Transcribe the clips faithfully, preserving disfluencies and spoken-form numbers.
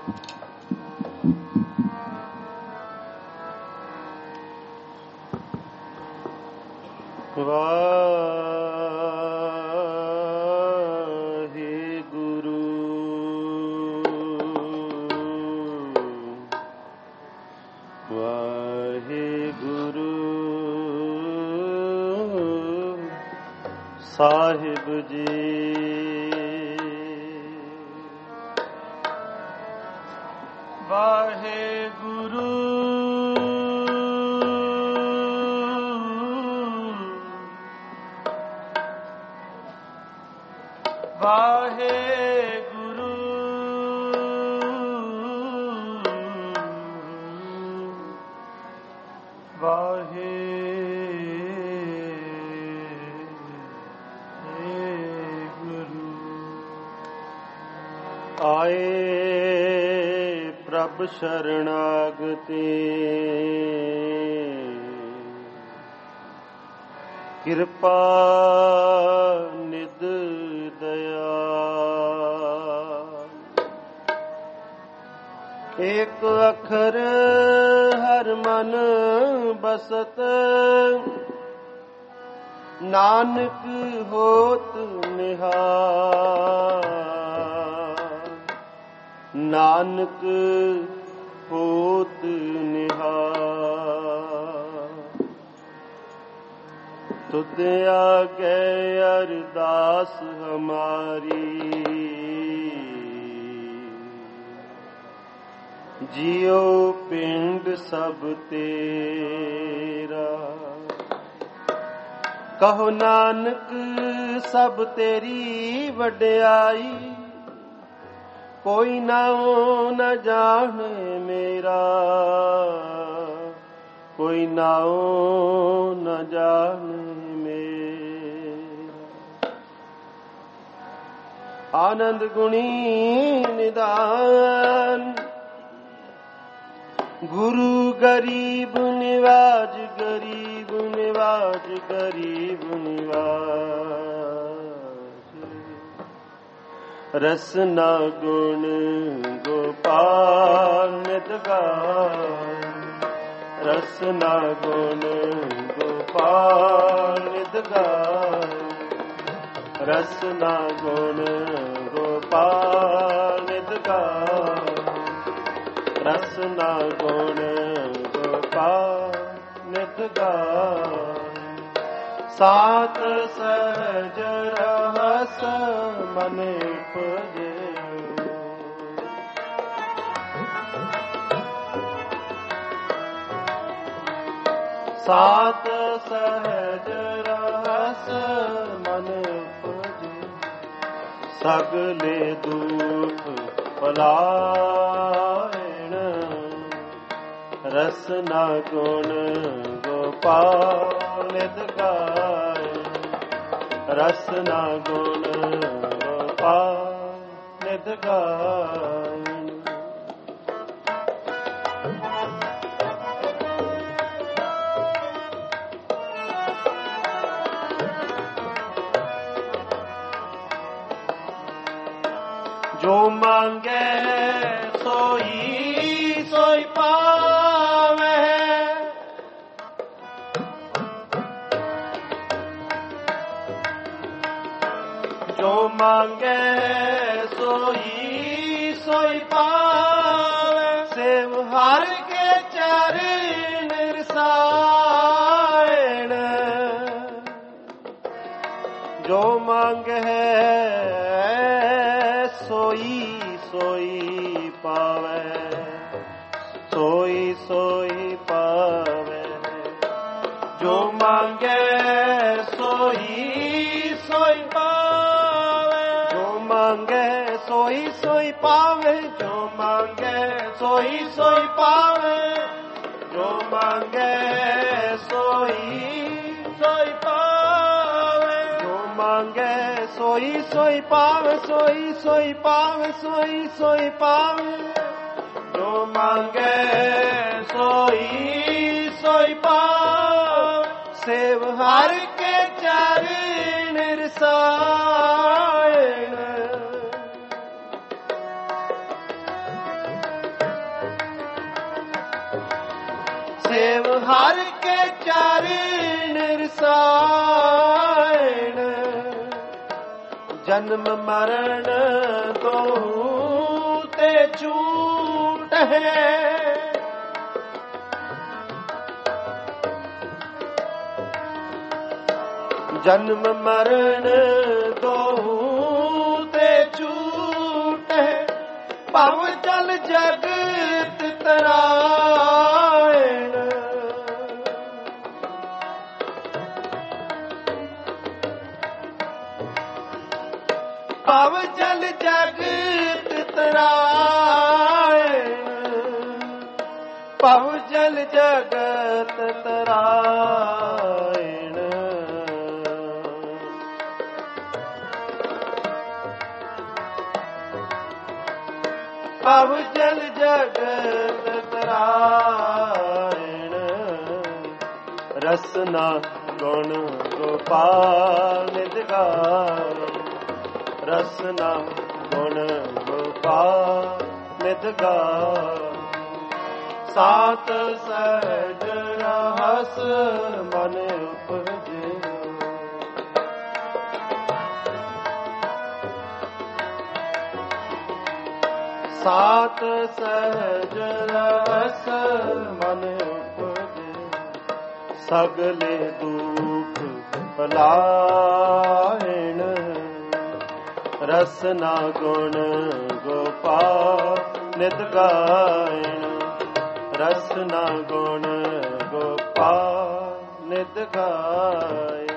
साहिब जी वाहे गुरु वाहे गुरु वाहे आए प्रभ शरणागति कृपा निध दया एक अखर हर मन बसत नानक होत निहाल नानक होत निहाल तुद आगे अरदास हमारी जियो पिंड सब तेरा कहो नानक सब तेरी वड्याई कोई नाओ न जाने मेरा कोई नाओ न जाने मेरा आनंद गुणी निदान गुरु गरीब निवाज गरीब निवाज गरीब निवाज रसना गुण गोपाल नित गाय रसना गुण गोपाल नित गाय रसना गुण गोपाल नित गाय रसना गुण गोपाल नित गाय सात सहज रहस मन उपजे सात सहज रहस मन उपजे सगले दुख पलायन रसना गुण गोपाल नित गाय रसना गुण गोपाल नित गाय जो मांगे सोई सोई पावे जो मांगे सोई सोई पावे सेव हर के चरण रसायन जो मांगे सोई सोई पावे सोई सोई पावे जो मांगे सोई सोई पावे जो मांगे सोई सोई पावे जो मांगे सोई सोई पावे जो मांगे सोई सोई पावे जो मांगे सोई सोई पावे सोई सोई पावे सोई सोई पावे जो मांगे सोई सोई पावे सेव हर के चरण रसायन सेव हर के चरण रसायन जन्म मरण दोहू ते छूट है जन्म मरण दोहू ते छूट है पव जल जगत तरायण पव जल जगत तरायण पव जल जगत तरायण पव जल जगत तरायण रसना गुण गोपाल निदगार रसना गुण गोपाल निदगार सात सहज रहस मन उपजे सात सहज रस मन उपजे सगले दुख पलायन रसना गुण गोपाल नित गायन रसना गुण गोपाल नित गायन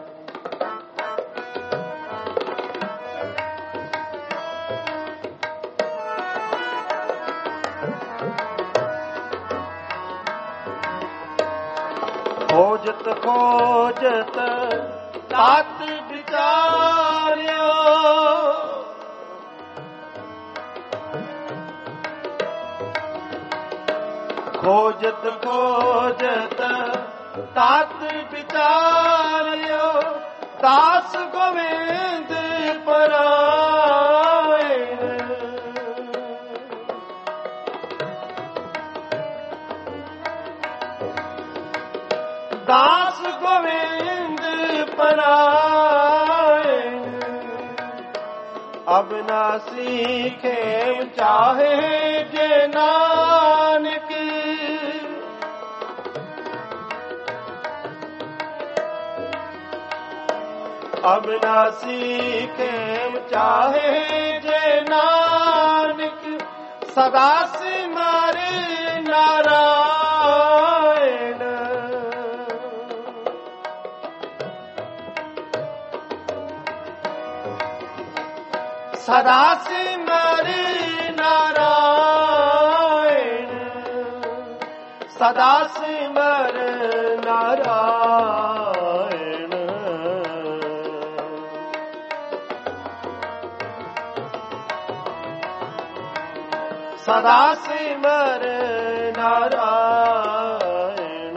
खोजत खोजत तात विचार्यो खोजत खोजत तात विचार्यो दास गोविंद परायण दास गोविंद परायण अब ना सीखे चाहे जे नानक अब ना सीखे चाहे जे नानक सदा सिमरे नारायण सदा सिमरे नारायण सदा सिमर नारायण सदा सिमर नारायण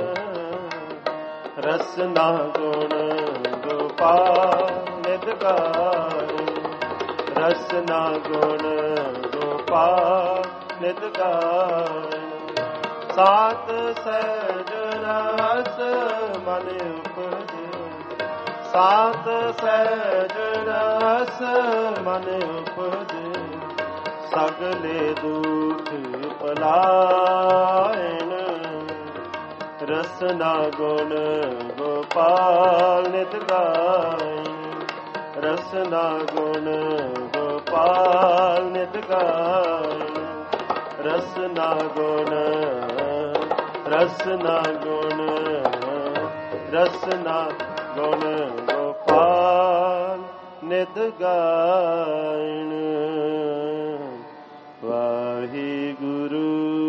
रसना गुण गोपाल नित गायन रसना गुण गोपाल नित गायन सात सहज रस मन उपजे सात सहज रस मन उपजे सगले दुख पलायन रसना गुण गोपाल नित गायन रसना गुण गोपाल नित गायन रसना गुण रसना गुण रसना गुण गोपाल नित गायन वाहिगुरु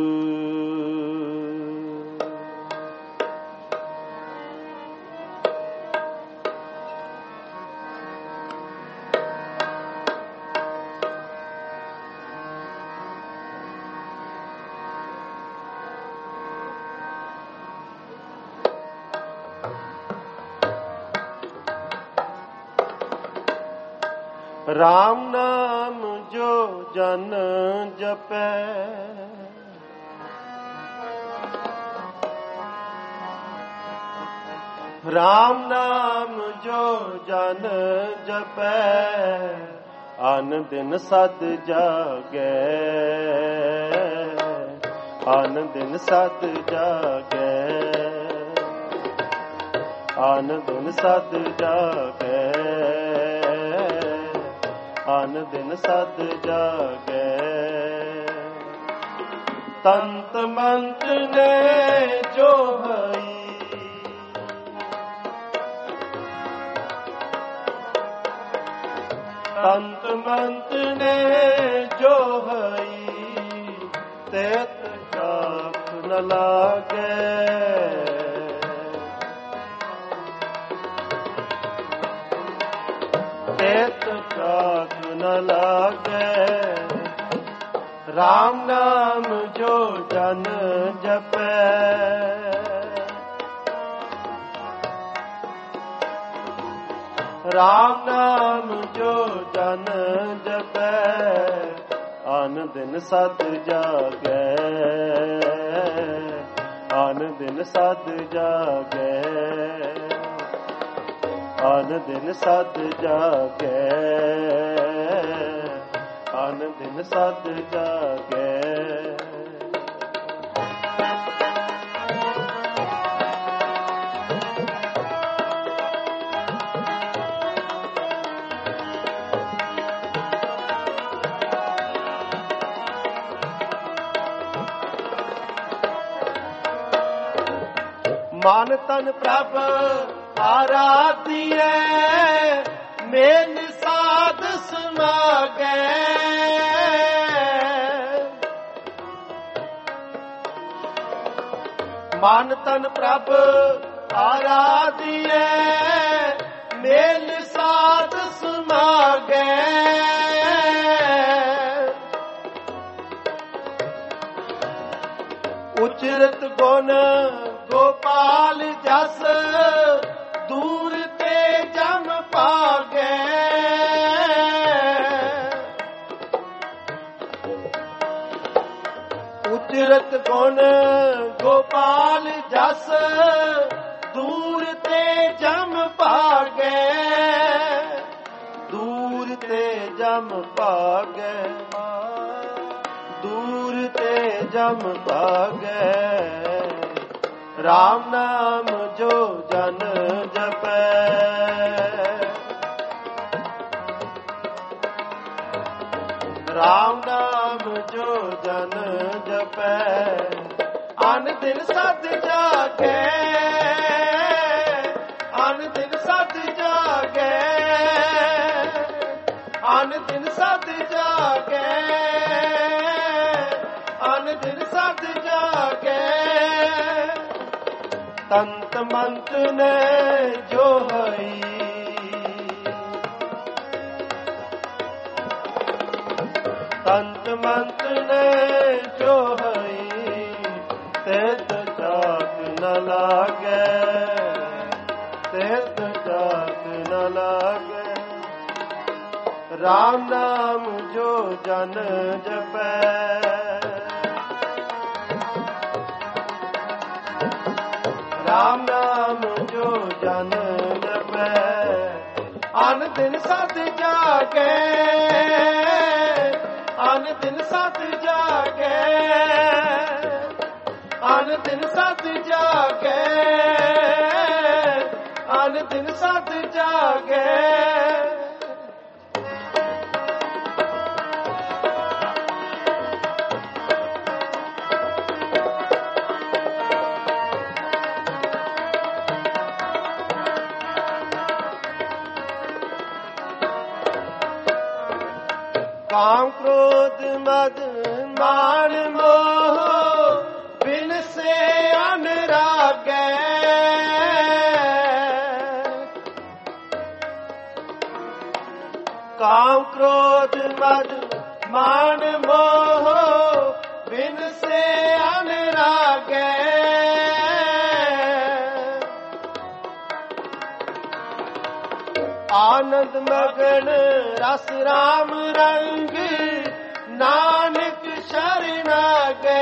राम नाम जो जन जपै ਰਾਮ ਨਾਮ ਜੋ ਜਨ ਜਪੈ ਅਨ ਦਿਨ ਸਦ ਜਾਗੈ ਅਨ ਦਿਨ ਸਦ ਜਾਗੈ ਅਨ ਦਿਨ ਸਦ ਜਾਗੈ ਅਨ ਦਿਨ ਸਦ ਜਾਗੈ ਤੰਤ ਮੰਤ ਨੇ ਜੋ ਹਈ ਤੰਤ ਮੰਤ ਨੇ ਜੋ ਹਈ ਤੇਤ ਜਾਪ ਨ ਲਾਗੈ ਤੇਤ ਜਾਪ ਨ ਲਾਗੈ ਰਾਮ ਨਾਮ ਜੋ ਜਨ ਜਪੈ ਰਾਮ ਨਾਮ ਜੋ ਜਨ ਜਪੈ ਅਨ ਦਿਨ ਸਦ ਜਾਗੈ ਅਨ ਦਿਨ ਸਦ ਜਾਗੈ ਅਨ ਦਿਨ ਸਦ ਜਾਗੈ ਅਨ ਦਿਨ ਸਦ ਜਾਗੈ ਮਨ ਤਨ ਪ੍ਰਭ ਆਰਾਧੀਐ ਮੇਲ ਸਾਧ ਸਮਾਗੈ ਮਨ ਤਨ ਪ੍ਰਭ ਆਰਾਧੀਐ ਮੇਲ ਸਾਧ ਸਮਾਗੈ ਉਚਰਤ ਗੁਣ ਗੋਪਾਲ ਜਸ ਦੂਰ ਤੇ ਜਮ ਭਾਗੈ ਉਚਰਤ ਗੁਣ ਗੋਪਾਲ ਜਸ ਦੂਰ ਤੇ ਜਮ ਭਾਗੈ ਦੂਰ ਤੇ ਜਮ ਭਾਗੈ ਦੂਰ ਤੇ ਜਮ ਭਾਗੈ ਰਾਮ ਨਾਮ ਜੋ ਜਨ ਜਪੈ ਰਾਮ ਨਾਮ ਜੋ ਜਨ ਜਪੈ ਅਨ ਦਿਨ ਸਦ ਜਾਗੈ ਅਨ ਦਿਨ ਸਦ ਜਾਗੈ ਅਨ ਦਿਨ ਸਦ ਜਾਗੈ ਅਨ ਦਿਨ ਸਦ ਜਾਗੈ ਤੰਤ ਮੰਤ ਨੇ ਜੋ ਹਈ ਤੰਤ ਮੰਤ ਨੇ ਜੋ ਹਈ ਤੇਤ ਜਾਤ ਨ ਲਾਗੈ ਤੇਤ ਜਾਤ ਨ ਲਾਗੈ ਰਾਮ ਨਾਮ ਜੋ ਜਨ ਜਪੈ ਰਾਮ ਨਾਮ ਜੋ ਜਨ ਜਪੈ ਅਨ ਦਿਨ ਸਦ ਜਾਗੈ ਅਨ ਦਿਨ ਸਦ ਜਾਗੈ ਅਨ ਦਿਨ ਸਦ ਜਾਗੈ ਅਨ ਦਿਨ ਸਦ ਜਾਗੈ ਕਾਮ ਕ੍ਰੋਧ ਮਦ ਮਾਨ ਮੋਹ ਬਿਨ ਸੇ ਅਨਰਾਗੈ ਕਾਮ ਕ੍ਰੋਧ ਮਦ ਮਾਨ ਮੋਹ ਬਿਨ ਸੇ ਅਨਰਾਗੈ ਆਨੰਦ ਮਗਨ ਰਸ ਰਾਮ ਰੰਗ ਨਾਨਕ ਸ਼ਰਨਾਗੈ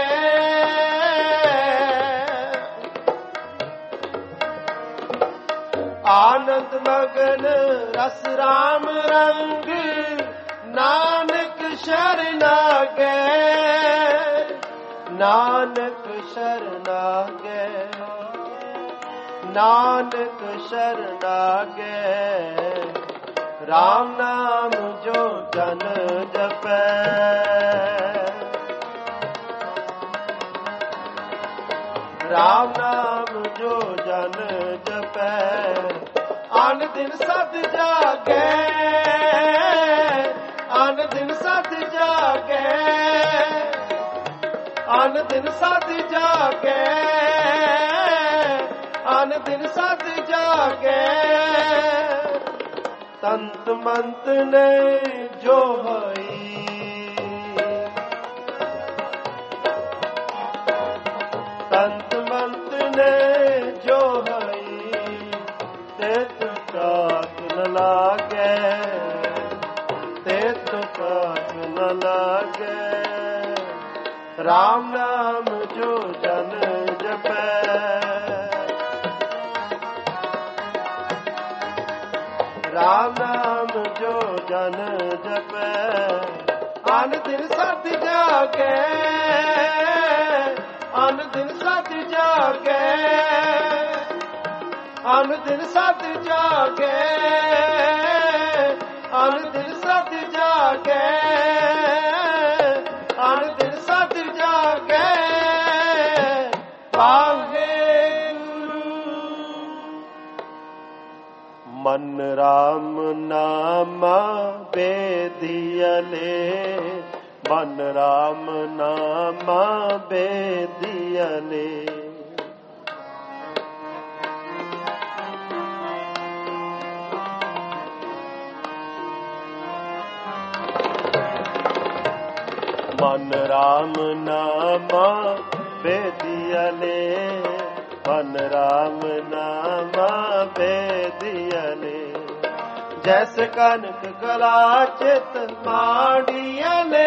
ਆਨੰਦ ਮਗਨ ਰਸ ਰਾਮ ਰੰਗ, ਨਾਨਕ ਸ਼ਰਨਾਗੈ, ਨਾਨਕ ਸ਼ਰਨਾਗੈ, ਨਾਨਕ ਸ਼ਰਨਾਗੈ। ਰਾਮ ਨਾਮ ਜੋ ਜਨ ਜਪੈ, ਰਾਮ ਨਾਮ ਜੋ ਜਨ ਜਪੈ। ਅਨ ਦਿਨ ਸਤ ਜਾਗੈ, ਅਨ ਦਿਨ ਸਤ ਜਾਗੈ, ਅਨ ਦਿਨ ਸਤ ਜਾਗੈ, ਅਨ ਦਿਨ ਸਤ ਜਾਗੈ। ਤੰਤ ਮੰਤ ਨੇ ਜੋ ਹੋਈ, ਤੰਤ ਮੰਤ ਨੇ ਜੋ ਹੋਈ, ਤਿਤ ਕਾਟ ਨ ਲਾਗੈ, ਤਿਤ ਕਾਟ ਨ ਲਾਗੈ। ਰਾਮ ਨਾਮ ਜੋ ਜਨ ਜਪੈ, ਰਾਮ ਨਾਮ ਜੋ ਜਨ ਜਪੈ। ਅਨ ਦਿਨ ਸਤ ਜਾਗੈ, ਅਨ ਦਿਨ ਸਤ ਜਾਗੈ, ਅਨ ਦਿਨ ਸਤ ਜਾਗੈ, ਅਨ ਦਿਨ ਸਤ ਜਾਗੈ, ਅਨ ਦਿਨ ਸਤ ਜਾਗੈ। ਮਨ ਰਾਮ ਨਾਮਾ ਬੇਦੀਅਲੇ, ਮਨ ਰਾਮ ਨਾਮਾ ਬੇਦੀਅਲੇ। ਮਨ ਰਾਮ ਨਾਮਾ ਬੇਦੀਅਲੇ, ਮਨ ਰਾਮ ਨਾਮਾ ਬੇਦੀਅਲੇ। ਜੈਸ ਕਨਕ ਕਲਾ ਚਿਤ ਮਾੜੀਅਲੇ,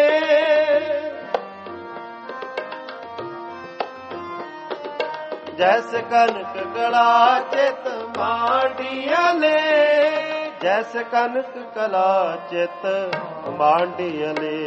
ਜੈਸ ਕਨਕ ਕਲਾ ਚਿਤ ਮਾੜੀਅਲੇ, ਜੈਸ ਕਨਕ ਕਲਾ ਚਿਤ ਮਾੜੀਅਲੇ।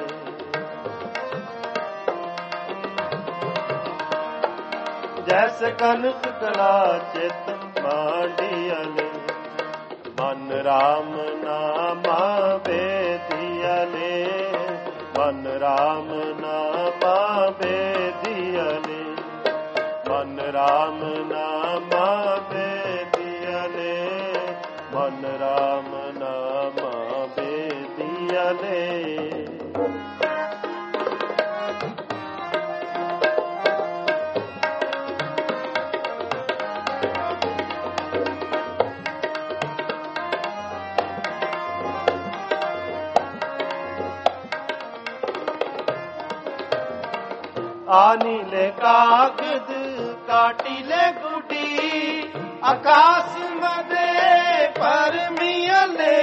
ਜੈਸ ਕਨਕ ਕਲਾ ਚਿਤ ਮਾੜੀਅਲੇ। ਮਨ ਰਾਮ ਨਾਮਾ ਬੇਦੀਅਲੇ, ਮਨ ਰਾਮ ਨਾਮਾ ਬੇਦੀਅਲੇ, ਮਨ ਰਾਮ ਨਾਮਾ ਬੇਦੀਅਲੇ, ਮਨ ਰਾਮ ਨਾਮਾ ਬੇਦੀਅਲੇ। ਆਨੀਲੇ ਕਾਗਦ ਕਾਟੀਲੇ ਗੁਡੀ, ਆਕਾਸ਼ ਮਦੇ ਪਰਮੀਅਲੇ।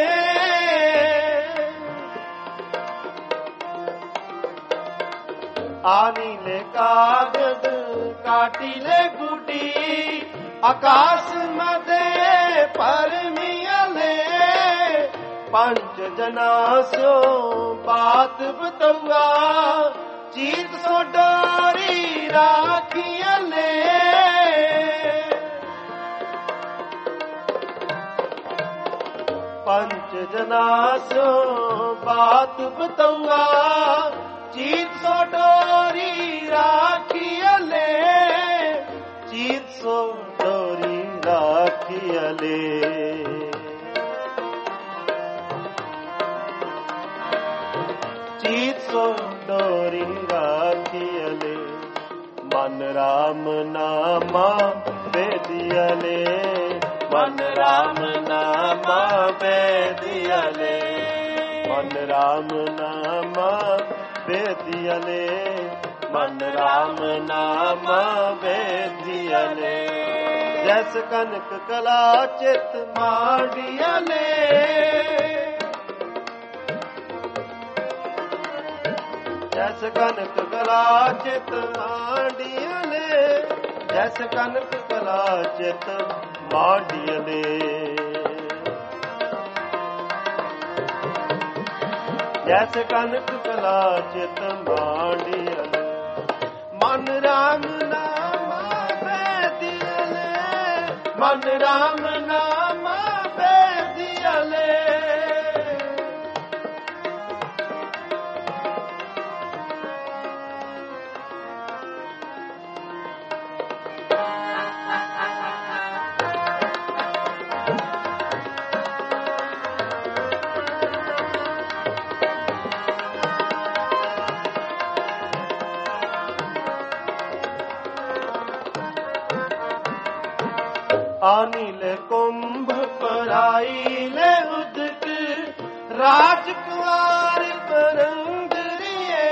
ਆਨੀਲੇ ਕਾਗਦ ਕਾਟੀਲੇ ਗੁਡੀ, ਆਕਾਸ਼ ਮਦੇ ਪਰਮੀਅਲੇ। ਪੰਜ ਜਨਾ ਸਿਓ ਬਾਤ ਬਤਊਆ, ਚੀਤ ਸੋ ਡੋਰੀ ਰਾਖੀਅਲੇ। ਪੰਜ ਜਨਾ ਸਿਓ ਬਾਤ ਬਤਊਆ, ਚੀਤ ਸੋ ਡੋਰੀ ਰਾਖੀਅਲੇ, ਚੀਤ ਸੋ ਡੋਰੀ ਰਾਖੀਅਲੇ। ਚੀਤ ਸੋ ਡੋਰੀ ਰਾਖੀਅਲੇ। ਮਨ ਰਾਮ ਨਾਮਾ ਬੇਦੀਅਲੇ, ਮਨ ਰਾਮ ਨਾਮਾ ਬੇਦੀਅਲੇ, ਮਨ ਰਾਮ ਨਾਮਾ ਬੇਦੀਅਲੇ, ਮਨ ਰਾਮ ਨਾਮਾ ਬੇਦੀਅਲੇ। ਜੈਸ ਕਨਕ ਕਲਾ ਚਿਤ ਮਾੜੀਅਲੇ, ਜੈਸ ਕਨਕ ਕਲਾ ਚਿਤ ਮਾੜੀਅਲੇ। जैसे कनक कला चित मांडियले। जैसे कनक कला चित मांडियले, मन राम नाम बेदियले, मन राम नाम बेदियले। आनील कुंभ पराईले उदक, राजकुमार परंदरिये।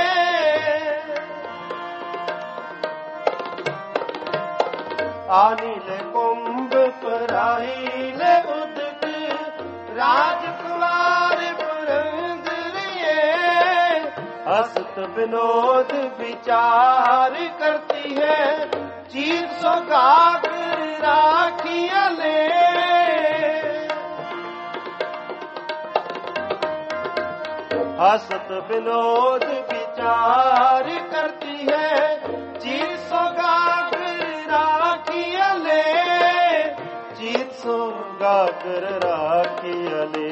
आनील कुंभ पराईले उदक, राजकुमार परंदरिये। हस्त विनोद विचार करती है, चीर सो गागर राखियले। हसत विनोद विचार करती है, चीर सो गागर राखियले, चीर सो गागर राखियले।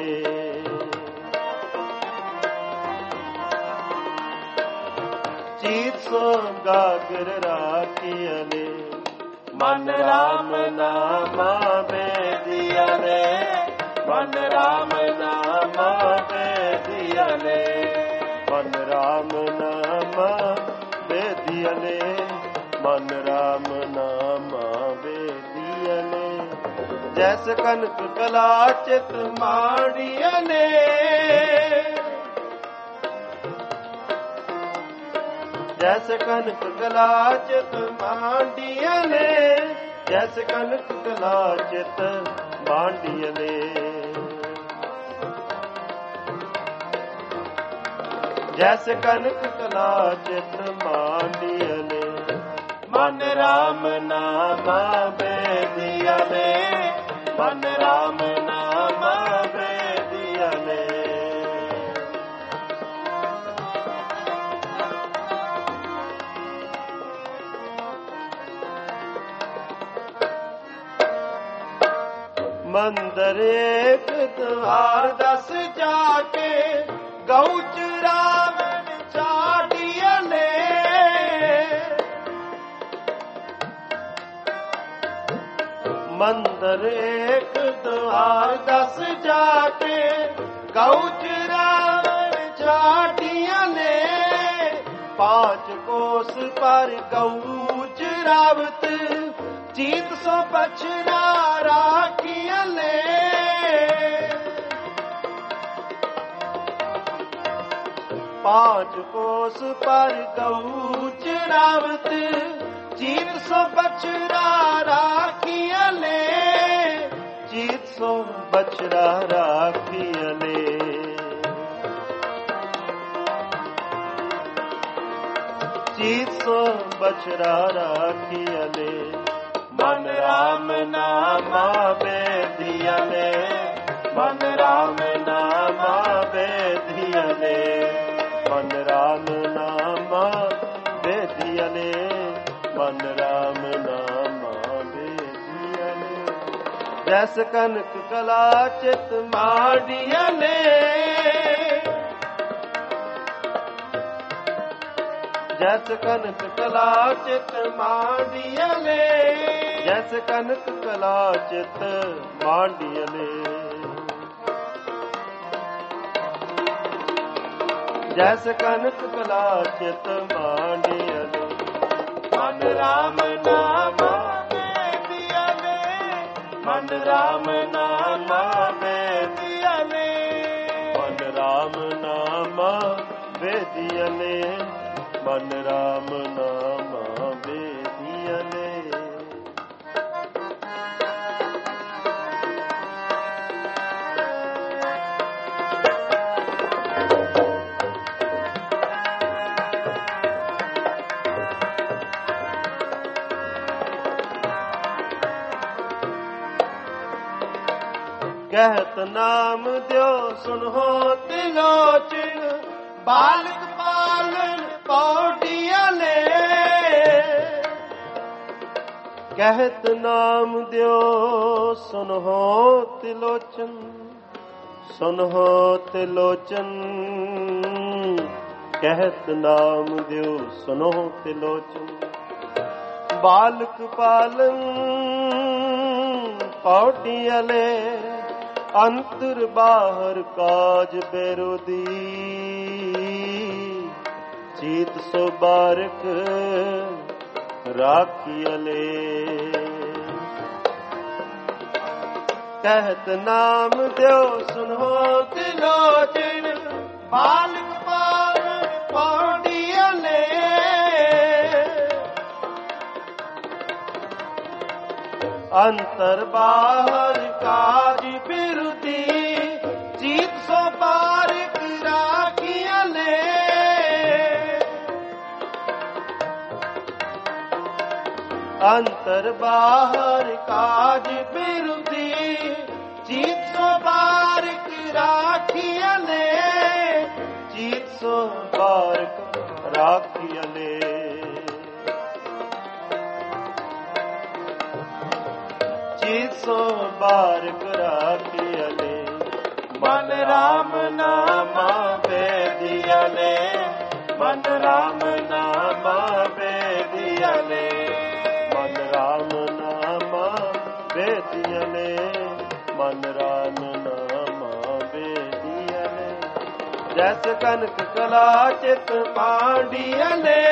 चीर सो गागर राखियले, मन राम नाम बेदियले, मन राम नाम बेदियले, मन राम नाम बेदियले, मन राम नाम बेदियले। जैसे कनक कला चित मांडियले, जैसे कनक कला चित मांडियले, जैसे कनक कला चित मांडियले। जैसे कनक कला चित मांडियले, मन राम नाम बेदियले, मन राम नाम बेदियले। मंदिर एक द्वार दस जाके, गौ चरावन चाटियले। मंदिर एक द्वार दस जाके, गौ चरावन चाटियले। पांच कोस पर गौ चरावत, चीत सो बछड़ा राखियले। पांच कोस पर गौ चरावत, चीत सो बछड़ा राखियले, चीत सो बछड़ा राखियले। चीत सो बछड़ा राखियले, मन राम नाम बेदियले, मन राम नाम बेदियले, मन राम नाम बेदियले, मन राम नाम बेदियले। जैसे कनक कला चित मांडियले, जैसे कनक कला चित मांडियले, जैसे कनक कला चित मांडियले। जैसे कनक कला चित मांडियले, मन राम नाम बेदियले, मन राम नाम बेदियले, मन राम नाम बेदियले, मन राम नाम बेदियले। ਕਹਿਤ ਨਾਮ ਦਿਓ ਸੁਣੋ ਤਿਲੋਚਨ, ਬਾਲਕ ਪਾਲਨ ਪੌੜੀਆਂ ਲੈ। ਕਹਿਤ ਨਾਮ ਦਿਓ ਸੁਨਹੁ ਤਿਲੋਚਨ, ਸੁਨਹੁ ਤਿਲੋਚਨ। ਕਹਿਤ ਨਾਮ ਦਿਓ ਸੁਨਹੁ ਤਿਲੋਚਨ, ਬਾਲਕ ਪਾਲਨ ਪੌੜੀਆਂ ਲੈ। ਅੰਤਰ ਬਾਹਰ ਕਾਜ ਬੇਰੋਦੀ, ਚੀਤ ਸੋ ਬਾਰਕ ਰਾਖੀਆਂ ਲੈ। ਕਹਿਤ ਨਾਮ ਦਿਓ ਸੁਨਹੁ ਤਿਲੋਚਨ, ਬਾਲਕ ਪਾਲਨ ਪੌੜੀਆਂ ਲੈ। ਅੰਤਰ ਬਾਹਰ ਕਾਜ ਬਿਰੁਦੀ, ਚੀਤ ਸੋ ਬਾਰਕ ਰਾਖੀਆਂ ਲੈ। ਅੰਤਰ ਬਾਹਰ ਕਾਜ ਬਿਰੁਦੀ, ਚੀਤ ਸੋ ਬਾਰਕ ਰਾਖੀਆਂ ਲੈ। ਚੀਤ ਸੋ ਬਾਰਕ ਰਾਖੀਆਂ ਲੈ। ਚੀਤ ਸੋ ਬਾਰਕ ਰਾਖੀਆਂ ਲੈ। ਮਨ ਰਾਮ ਨਾਮਾ ਬੇਦੀਆਂ ਲੈ, ਮਨ ਰਾਮ ਨਾਮਾ ਬੇਦੀਆਂ ਲੈ। ਮਨ ਰਾਮ ਨਾਮਾ ਬੇਦੀਆਂ ਲੈ, ਮਨ ਰਾਮ ਨਾਮਾ ਬੇਦੀਆਂ ਲੈ। ਜੈਸ ਕਨਕ ਕਲਾ ਚਿਤ ਪਾਂਡੀਆਂ ਲੈ।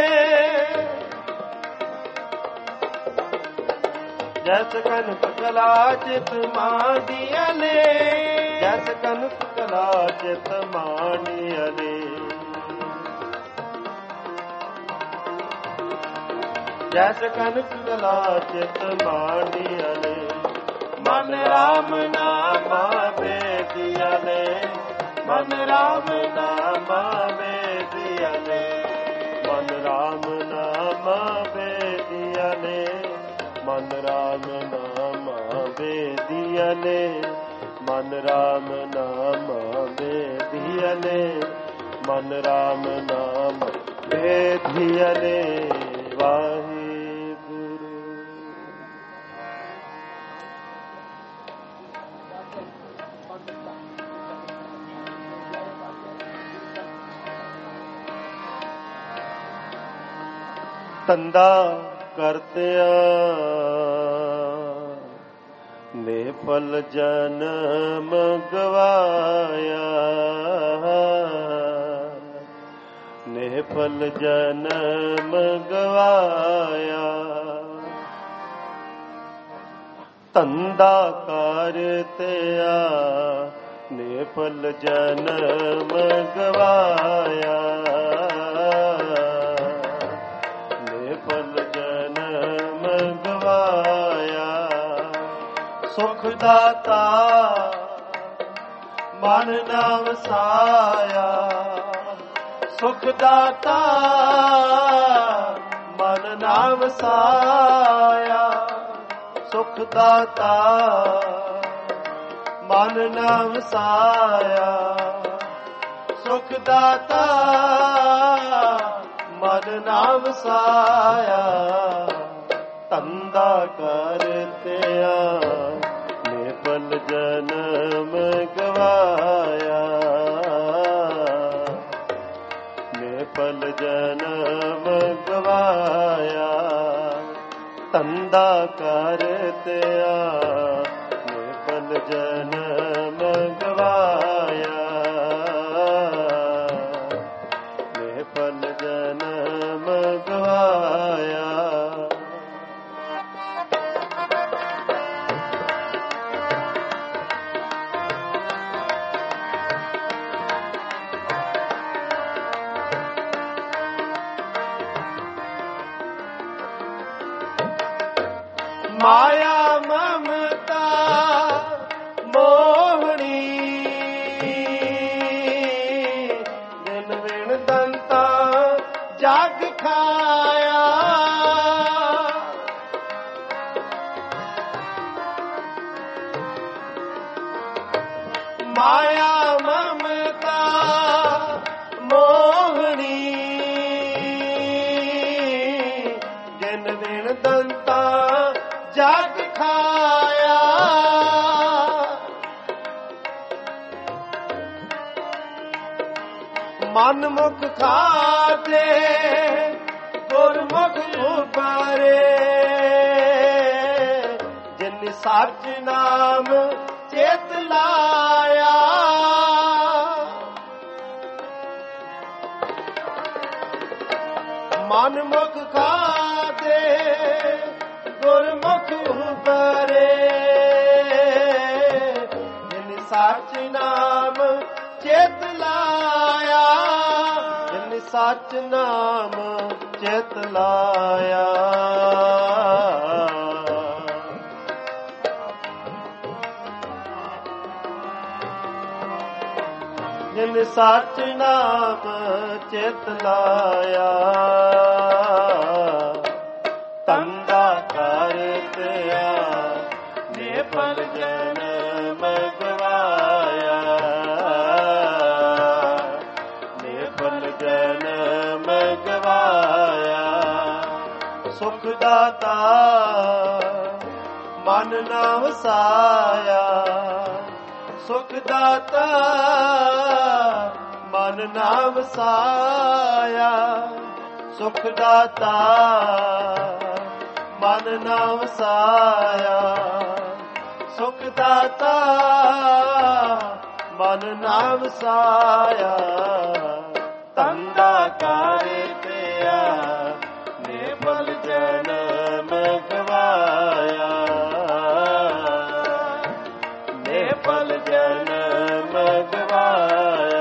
ਜੈਸ ਕਨਕ ਕਲਾ ਚਿਤ ਮਾਂਡੀਆਂ ਲੈ। ਜੈਸ ਕਨਕ ਕਲਾ ਚਿਤ ਮਾਂਡੀਆਂ ਲੈ। ਜੈਸ ਕਨਕ ਕਲਾ ਚਿਤ ਮਾਂਡੀਆਂ ਲੈ। ਮਨ ਰਾਮ ਨਾਮਾ ਬੇਦੀਆਂ ਲੈ, ਮਨ ਰਾਮ ਨਾਮਾ ਬੇਦੀਆਂ ਲੈ। ਮਨ ਰਾਮ ਨਾਮਾ ਬੇਦੀਆਂ ਲੈ, ਮਨ ਰਾਮ ਨਾਮਾ ਬੇਦੀਆਂ ਲੈ। ਮਨ ਰਾਮ ਨਾਮਾ ਬੇਦੀਆਂ ਲੈ, ਮਨ ਰਾਮ ਨਾਮਾ ਬੇਦੀਆਂ ਲੈ। ਵਾਹਿਗੁਰੂ। ਧੰਦਾ ਕਰਤਿਆਂ ਨੇ ਫਲ ਜਨਮ ਗਵਾਇਆ, ਨੇ ਫਲ ਜਨਮ ਗਵਾਇਆ। ਧੰਦਾ ਕਰਤਿਆਂ ਨੇ ਫਲ ਜਨਮ ਗਵਾਇਆ, ਫਲ ਜਨਮ ਗਵਾਇਆ। ਸੁਖ ਦਾਤਾ ਮਨ ਨਾ ਵਸਾਇਆ, ਸੁਖ ਦਾਤਾ ਮਨ ਨਾ ਵਸਾਇਆ। ਸੁਖ ਦਾਤਾ ਮਨ ਨਾ ਵਸਾਇਆ, ਸੁਖ ਦਾਤਾ ਮਨ ਨਾ ਵਸਾਇਆ। ਧੰਦਾ ਕਰਤਿਆਂ ਨੇ ਫਲ ਜਨਮ ਗਵਾਇਆ, ਨੇ ਫਲ ਜਨਮ ਗਵਾਇਆ। ਧੰਦਾ ਕਰਤਿਆਂ ਨੇ ਫਲ ਜਨਮ ਗਵਾਇਆ, ਨੇ ਫਲ ਜਨਮ ਗਵਾਇਆ। ਮਾਇਆ ਮਮਤਾ ਮੋਹਣੀ, ਦਿਨ ਵਿਣ ਦੰਤਾ ਜਗ ਖਾਇਆ। ਮਾਇਆ ਮਮਤਾ ਮੋਹਣੀ ਜਿਨ ਦਿਨ ਦੰਤਾ ਜਗ ਖਾਇਆ ਮਨ ਮੁਖ ਖਾਤੇ ਗੁਰਮੁਖ ਉਬਾਰੇ ਜਿਨ ਸੱਚ ਨਾਮ ਚੇਤ ਲਾਇਆ ਮਨ ਮੁਖ ਖਾਤੇ ਗੁਰਮੁਖ ਉਬਾਰੇ ਜਿਨ ਸੱਚ ਨਾਮ ਚੇਤ ਲਾਇਆ ਜਿਨ ਸੱਚ ਨਾਮ ਚੇਤ ਲਾਇਆ ਜਿਨ ਸੱਚ ਨਾਮ ਚਿਤ ਲਾਇਆ ਤੰਦਾ ਕਰਤਿਆ ਨੇ ਪਲ ਜਨਮ ਗਵਾਇਆ ਨੇ ਪਲ ਜਨਮ ਗਵਾਇਆ ਸੁਖ ਦਾਤਾ ਮਨ ਨਾ ਵਸਾਇਆ ਸੁਖ ਦਾਤਾ ਮਨ ਨਾ ਵਸਾਇਆ ਸੁਖ ਦਾਤਾ ਮਨ ਨਾ ਵਸਾਇਆ ਸੁਖ ਦਾਤਾ ਮਨ ਨਾ ਵਸਾਇਆ ਤੰਦਾ ਕਰਤਿਆ ਨੇ ਬਲ ਜਨਮ ਗਵਾਇਆ ਨੇ ਬਲ ਜਨਮ ਗਵਾਇਆ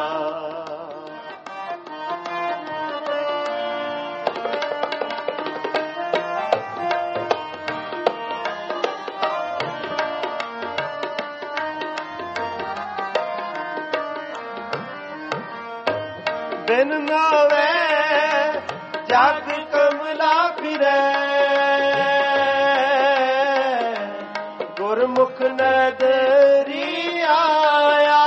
ਬਿਨ ਨਾਵੇ ਜਗ ਕਮਲਾ ਫਿਰੈ ਗੁਰਮੁਖ ਨਦਰੀ ਆਇਆ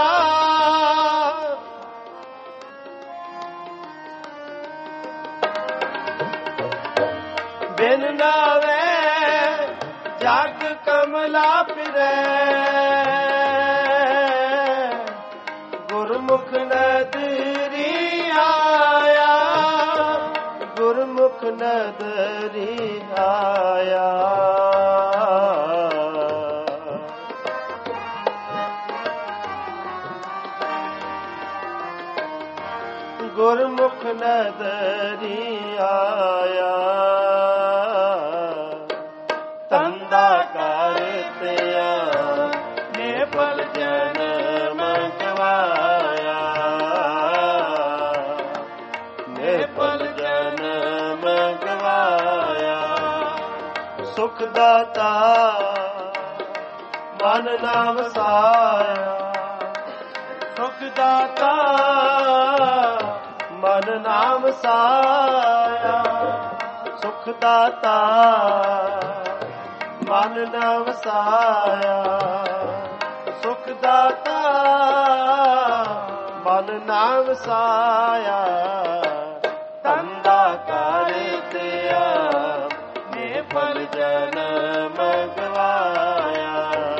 ਬਿਨ ਨਾਵੇ ਜਗ ਕਮਲਾ ਫਿਰੈ ਗੁਰਮੁਖ ਨਦਰੀ ਆਇਆ ਗੁਰਮੁਖ ਨਦਰੀ ਆਇਆ ਗੁਰਮੁਖ ਨਦਰੀ ਆਇਆ ਤੰਦਾ ਕਰਤਿਆ ਨੇ ਪਲ ਜਨਮ ਗਵਾਇਆ ਨੇ ਪਲ ਜਨਮ ਗਵਾਇਆ ਸੁਖ ਦਾਤਾ ਮਨ ਨਾ ਵਸਾਇਆ ਸੁਖ ਦਾਤਾ ਮਨ ਨਾ ਵਸਾਇਆ ਸੁਖ ਦਾਤਾ ਮਨ ਨਾ ਵਸਾਇਆ ਸੁਖ ਦਾਤਾ ਮਨ ਨਾ ਵਸਾਇਆ ਤੰਦਾ ਕਰਤਿਆ ਨੇ ਪਲ ਜਨਮ ਗਵਾਇਆ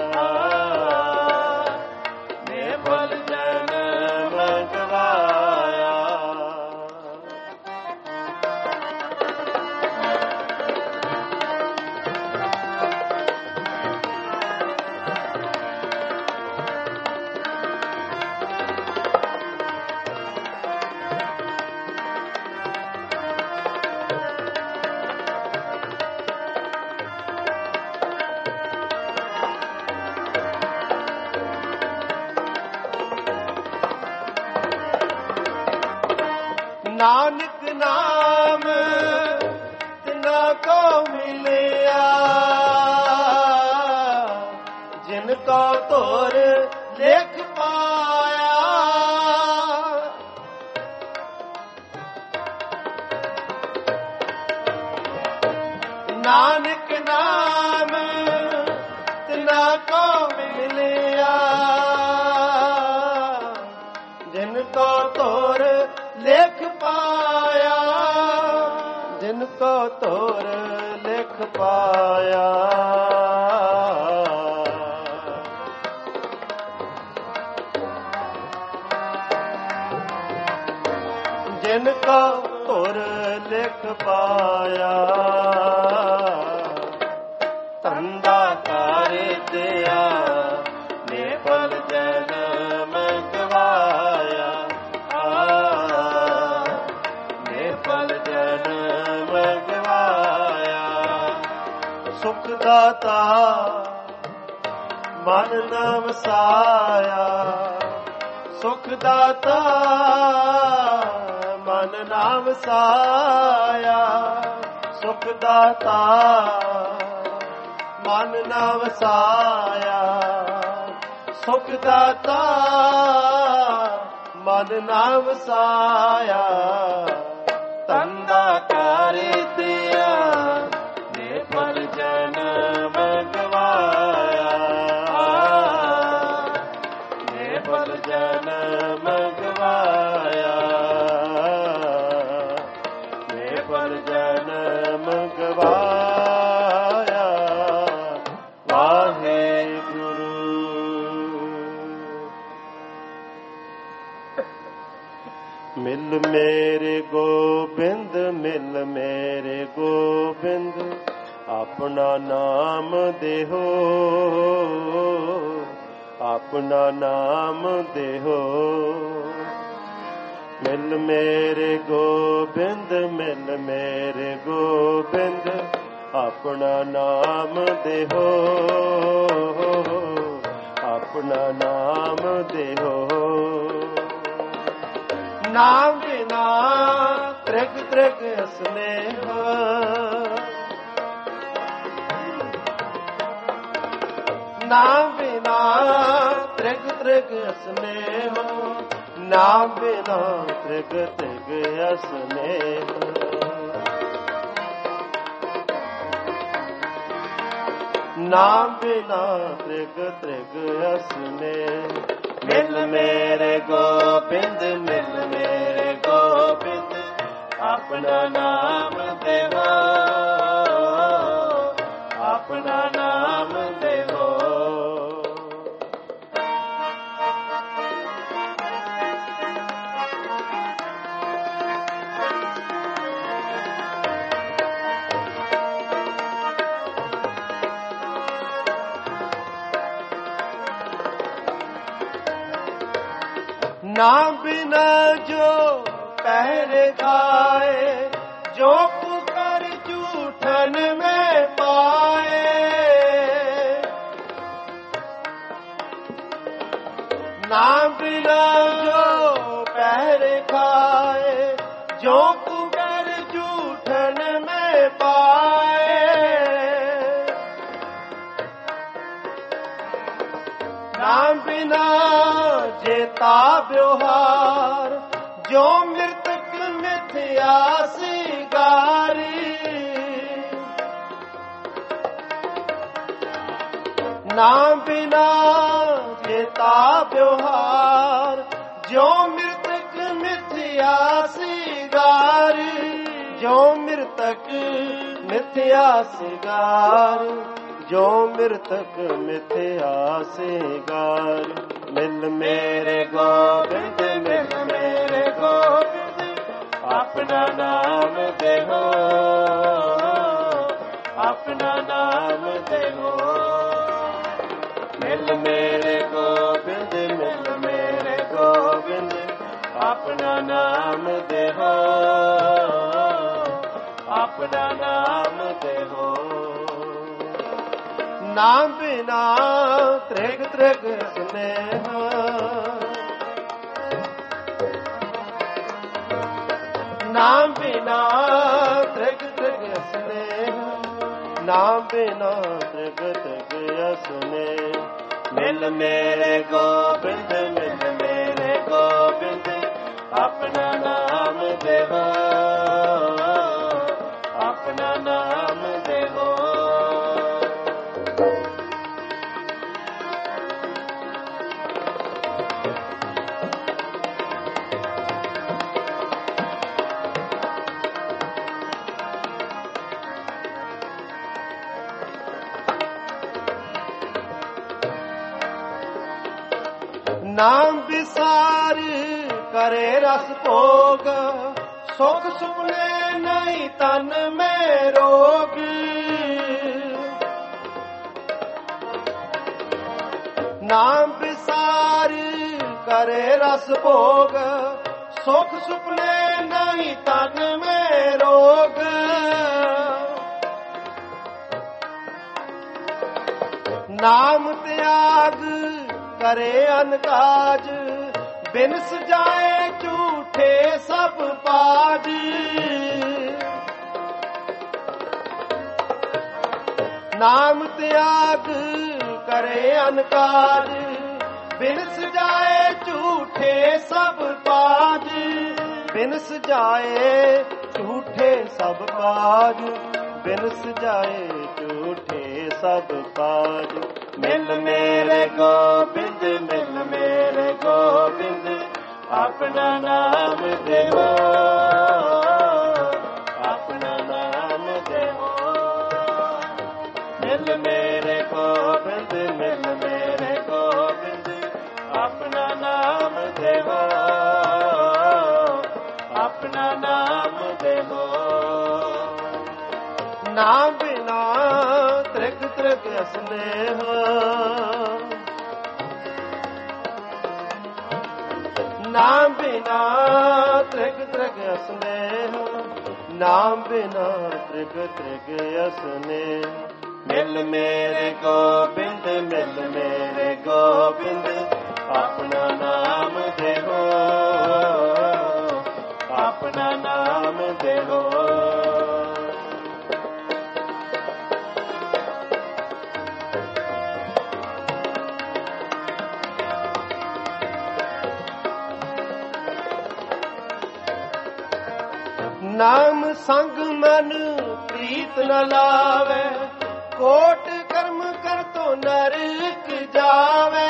ਨੇ ਪਲ ਜਨਮ ਗਵਾਇਆ ਨਾਨਕ ਨਾਮ ਤਿਨਾ ਕੋ ਮਿਲਿਆ ਜਿਨ ਕੋ ਧੁਰ ਲਿਖ ਪਾਇਆ ਨਾਨਕ ਨਾਮ ਤਿਨਾ ਕੋ ਮਿਲਿਆ ਕੋ ਤੋਰ ਲਿਖ ਪਾਇਆ। ਜਿਨ ਕੋ ਧੁਰ ਲਿਖ ਪਾਇਆ, ਧੰਦਾ ਕਰ ਦਿਆ ਨਿਫਲ ਜਨਮ ਗਵਾਇਆ। ਨਿਫਲ ਜਨਮ ਗਵਾਇਆ। ਸੁਖ ਦਾਤਾ ਮਨ ਨ ਵਸਾਇਆ। ਸੁਖ ਦਾਤਾ ਮਨ ਨਾ ਵਸਾਇਆ। ਸੁਖ ਦਾਤਾ ਮਨ ਨਾ ਵਸਾਇਆ। ਸੁਖ ਦਾਤਾ ਮਨ ਨਾ ਵਸਾਇਆ। ਧੰਦਾ ਕਰ ਦਿਆ ਨਿਫਲ ਜਨਮ ਗਵਾਇਆ। ਨਿਫਲ ਜਨਮ ਗਵਾਇਆ। ਨਿਫਲ ਜਨਮ ਗਵਾਇਆ। ਵਾਹਿਗੁਰੂ। ਮਿਲ ਮੇਰੇ ਗੋਬਿੰਦ, ਮਿਲ ਮੇਰੇ ਗੋਬਿੰਦ, ਆਪਣਾ ਨਾਮ ਦੇਹੋ, ਆਪਣਾ ਨਾਮ ਦੇਹੋ। ਮਿਲ ਮੇਰੇ ਗੋਬਿੰਦ, ਮਿਲ ਮੇਰੇ ਗੋਬਿੰਦ, ਆਪਣਾ ਨਾਮ ਦੇਹੋ, ਆਪਣਾ ਨਾਮ ਦੇਹੋ। ਨਾਮ ਬਿਨਾ ਤ੍ਰਿਗ ਤ੍ਰਿਗ ਸਨੇਹ, ਨਾਮ ਬਿਨਾ ਤ੍ਰਿਗ ਤ੍ਰਿਗ ਸਨੇਹ। ਨਾਮ ਬਿਨਾ ਤ੍ਰਿਗ ਤ੍ਰਿਗ ਸਨੇਹ। ਨਾਮ ਬਿਨਾ ਤ੍ਰਿਗ ਤ੍ਰਿਗ ਸਨੇਹ। ਮਿਲ ਮੇਰੇ ਗੋਬਿੰਦ, ਮਿਲ ਮੇਰੇ ਗੋਬਿੰਦ, ਆਪਣਾ ਨਾਮ ਦੇਵੋ, ਆਪਣਾ ਨਾਮ ਦੇਵੋ। ਨਾਮ ਬਿਨਾ ਜੋ ਪਹਿਰੇ ਖਾਏ, ਜੋ ਪੁਕਾਰ ਝੂਠਨ ਮੈਂ ਪਾਏ। ਨਾਮ ਬਿਨਾ ਜੋ ਪਹਿਰੇ ਖਾਏ, ਜੋ ਪੁਕਾਰ ਝੂਠਨ ਮੈਂ ਪਾਏ। ਨਾਮ ਬਿਨਾ ਜੇਤਾ ਵਿਵਹਾਰ, ਜੋ ਮਿਰਤਕ ਮਿਥਿਆ ਸਿਗਾਰੀ। ਨਾਮ ਬਿਨਾ ਜੇਤਾ ਵਿਵਹਾਰ, ਜੋ ਮਿਰਤਕ ਮਿਥਿਆ ਸਿਗਾਰੀ। ਜੋ ਮਿਰਤਕ ਮਿਥਿਆ ਸਿਗਾਰੀ, ਜੋ ਮਿਰਤਕ ਮਿਥਿਆ ਸਿਗਾਰੀ। ਮਿਲ ਮੇਰੇ ਗੋਬਿੰਦ, ਮਿਲ ਮੇਰੇ ਗੋਬਿੰਦ, ਆਪਣਾ ਨਾਮ ਦੇਹੋ, ਆਪਣਾ ਨਾਮ ਦੇਹੋ। ਮਿਲ ਮੇਰੇ ਗੋਬਿੰਦ, ਮਿਲ ਮੇਰੇ ਗੋਬਿੰਦ, ਆਪਣਾ ਨਾਮ ਦੇਹੋ, ਆਪਣਾ ਨਾਮ ਦੇਹੋ। ਨਾਮ ਬਿਨਾ ਤ੍ਰਿਗ ਤ੍ਰਿਗ ਸਨੇਹ। ਨਾਮ ਬਿਨਾ ਤ੍ਰਿਗ ਤ੍ਰਿਗ ਸਨੇਹ। ਨਾਮ ਬਿਨਾ ਤ੍ਰਿਗ ਤ੍ਰਿਗ ਸਨੇਹ। ਮਿਲ ਮੇਰੇ ਗੋਬਿੰਦ, ਮਿਲ ਮੇਰੇ ਗੋਬਿੰਦ, ਆਪਣਾ ਨਾਮ ਦੇਵੋ, ਆਪਣਾ ਨਾਮ ਦੇਵੋ। ਨਾਮ ਵਿਸਾਰ ਕਰੇ ਰਸ ਭੋਗ, ਸੁਖ ਸੁਪਨੇ ਨਹੀਂ ਤਨ ਮੈਂ ਰੋਗ। ਨਾਮ ਵਿਸਾਰ ਕਰੇ ਰਸ ਭੋਗ, ਸੁਖ ਸੁਪਨੇ ਨਹੀਂ ਤਨ ਮੈਂ ਰੋਗ। ਨਾਮ ਤਿਆਗ ਕਰੇ ਅਨਕਾਜ, ਬਿਨ ਸਜਾਏ ਝੂਠੇ ਸਭ ਪਾਜ। ਨਾਮ ਤਿਆਗ ਕਰੇ ਅਨਕਾਜ, ਬਿਨ ਸਜਾਏ ਝੂਠੇ ਸਭ ਪਾਜ। ਬਿਨ ਸਜਾਏ ਝੂਠੇ ਸਭ ਪਾਜ, ਬਿਨ ਸਜਾਏ ਝੂਠੇ ਸਭ ਪਾਜ। ਮਿਲ ਮੇਰੇ ਗੋਬਿੰਦ, ਮਿਲ ਮੇਰੇ ਗੋਬਿੰਦ, ਆਪਣਾ ਨਾਮ ਦੇਵੋ, ਆਪਣਾ ਨਾਮ ਦੇਵੋ। ਮਿਲ ਮੇਰੇ ਗੋਬਿੰਦ, ਮਿਲ ਮੇਰੇ ਗੋਬਿੰਦ, ਆਪਣਾ ਨਾਮ ਦੇਵੋ, ਆਪਣਾ ਨਾਮ ਦੇਵੋ। ਨਾਮ ਬਿਨਾ ਤ੍ਰਿਗ ਤ੍ਰਿਗ ਅਸਨੇਹ, ਨਾਮ ਬਿਨਾ ਤ੍ਰਿਗ ਤ੍ਰਿਗ ਅਸਨੇਹ, ਨਾਮ ਬਿਨਾ ਤ੍ਰਿਗ ਤ੍ਰਿਗ ਅਸਨੇਹ। ਮਿਲ ਮੇਰੇ ਗੋਬਿੰਦ, ਮਿਲ ਮੇਰੇ ਗੋਬਿੰਦ, ਆਪਣਾ ਨਾਮ ਦੇਵੋ, ਆਪਣਾ ਨਾਮ ਦੇਵੋ। ਨਾਮ ਸੰਗ ਮਨ ਪ੍ਰੀਤ ਨ ਲਾਵੇ, ਕੋਟ ਕਰਮ ਕਰ ਤੋ ਨਰਕ ਜਾਵੇ।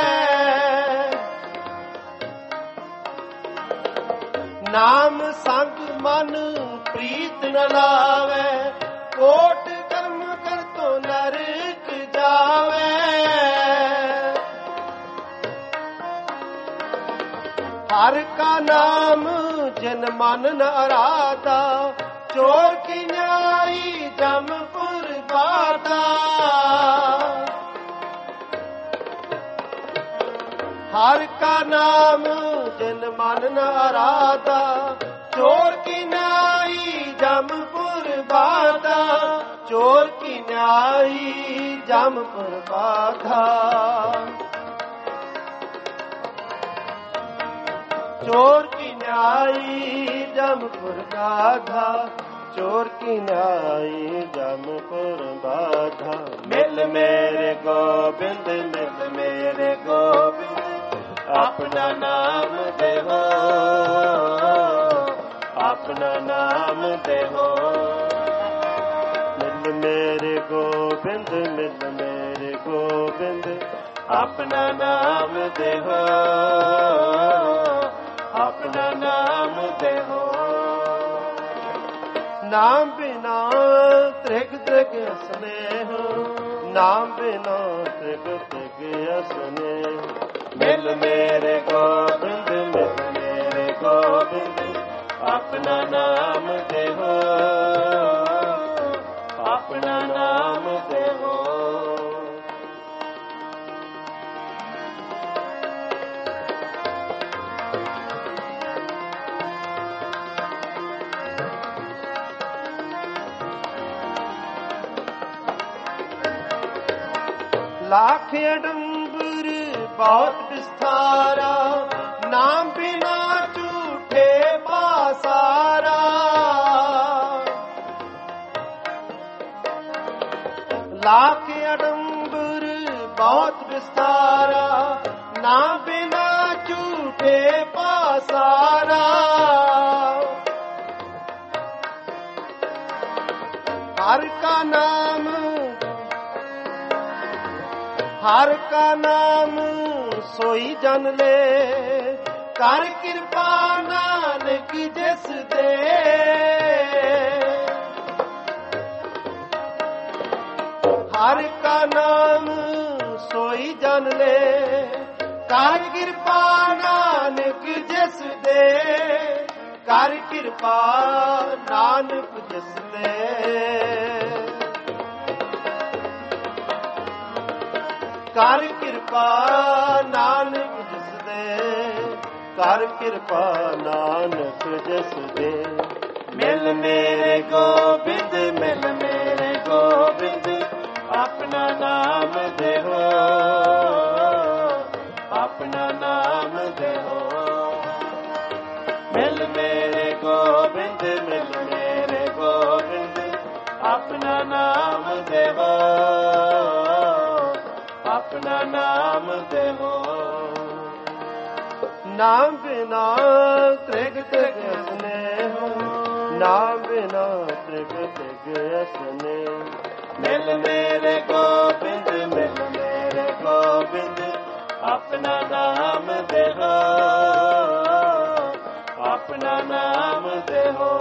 ਨਾਮ ਸੰਗ ਮਨ ਪ੍ਰੀਤ ਨ ਲਾਵੇ, ਕੋਟ ਕਰਮ ਕਰ ਤੋ ਨਰਕ ਜਾਵੇ। ਹਰ ਕਾ ਨਾਮ ਜਿਨ ਮਨ ਨ ਅਰਾਧਾ, ਚੋਰ ਕੀ ਨਿਆਈ ਜਮਪੁਰ ਬਾਧਾ। ਹਰ ਕਾ ਨਾਮ ਜਿਨ ਮਨ ਨ ਅਰਾਧਾ, ਚੋਰ ਕੀ ਨਿਆਈ ਜਮਪੁਰ ਬਾਧਾ। ਚੋਰ ਕੀ ਨਿਆਈ ਜਮਪੁਰ ਬਾਧਾ। ਚੋਰ ਕੀ ਨਿਆਈ ਜਮਪੁਰ ਬਾਧਾ, ਚੋਰ ਕੀ ਨਿਆਈ ਜਮਪੁਰ ਬਾਧਾ। ਮਿਲ ਮੇਰੇ ਗੋਬਿੰਦ, ਮਿਲ ਮੇਰੇ ਗੋਬਿੰਦ, ਆਪਣਾ ਨਾਮ ਦੇਵੋ, ਆਪਣਾ ਨਾਮ ਦੇਵੋ। ਮਿਲ ਮੇਰੇ ਗੋਬਿੰਦ, ਮਿਲ ਮੇਰੇ ਗੋਬਿੰਦ, ਆਪਣਾ ਨਾਮ ਦੇਵੋ, ਆਪਣਾ ਨਾਮ ਦੇਵੋ। ਨਾਮ ਬਿਨਾ ਤ੍ਰਿਗ ਤ੍ਰਿਗ ਅਸਨੇਹ, ਨਾਮ ਬਿਨਾ ਤ੍ਰਿਗ ਤ੍ਰਿਗ ਅਸਨੇਹ। ਮਿਲ ਮੇਰੇ ਗੋਬਿੰਦ, ਮਿਲ ਮੇਰੇ ਗੋਬਿੰਦ, ਆਪਣਾ ਨਾਮ ਦੇਵੋ, ਆਪਣਾ ਨਾਮ ਦੇਵੋ। लाख अडंबर बहुत विस्तारा, नाम बिना झूठे पासारा। लाख अडंबर बहुत विस्तारा, नाम बिना झूठे पासारा। हर का नाम, हर का नाम सोई जन ले, कर कृपा नानक जिस दे। हर का नाम सोई जन ले, ਕਰ ਕਿਰਪਾ ਨਾਨਕ ਜਿਸ ਦੇ, ਕਰ ਕਿਰਪਾ ਨਾਨਕ ਜਿਸ ਦੇ। ਕਰ ਕਿਰਪਾ ਨਾਨਕ ਜਿਸ ਦੇ, ਕਰ ਕਿਰਪਾ ਨਾਨਕ ਜਿਸ ਦੇ। ਮਿਲ ਮੇਰੇ ਗੋਬਿੰਦ, ਮਿਲ ਮੇਰੇ ਗੋਬਿੰਦ, ਆਪਣਾ ਨਾਮ ਦੇਹੋ, ਆਪਣਾ ਨਾਮ ਦੇਹੋ। ਮਿਲ ਮੇਰੇ ਗੋਬਿੰਦ, ਮਿਲ ਮੇਰੇ ਗੋਬਿੰਦ, ਆਪਣਾ ਨਾਮ ਦੇਹੋ, ਆਪਣਾ ਨਾਮ ਦੇਹੋ। ਨਾਮ ਬਿਨਾ ਤ੍ਰਿਗ ਤ੍ਰਿਗ ਅਸਨੇਹ, ਨਾਮ ਬਿਨਾ ਤ੍ਰਿਗ ਤ੍ਰਿਗ ਅਸਨੇਹ। ਮਿਲ ਮੇਰੇ ਗੋਬਿੰਦ, ਮਿਲ ਮੇਰੇ ਗੋਬਿੰਦ, ਆਪਣਾ ਨਾਮ ਦੇਹੋ, ਆਪਣਾ ਨਾਮ ਦੇਹੋ।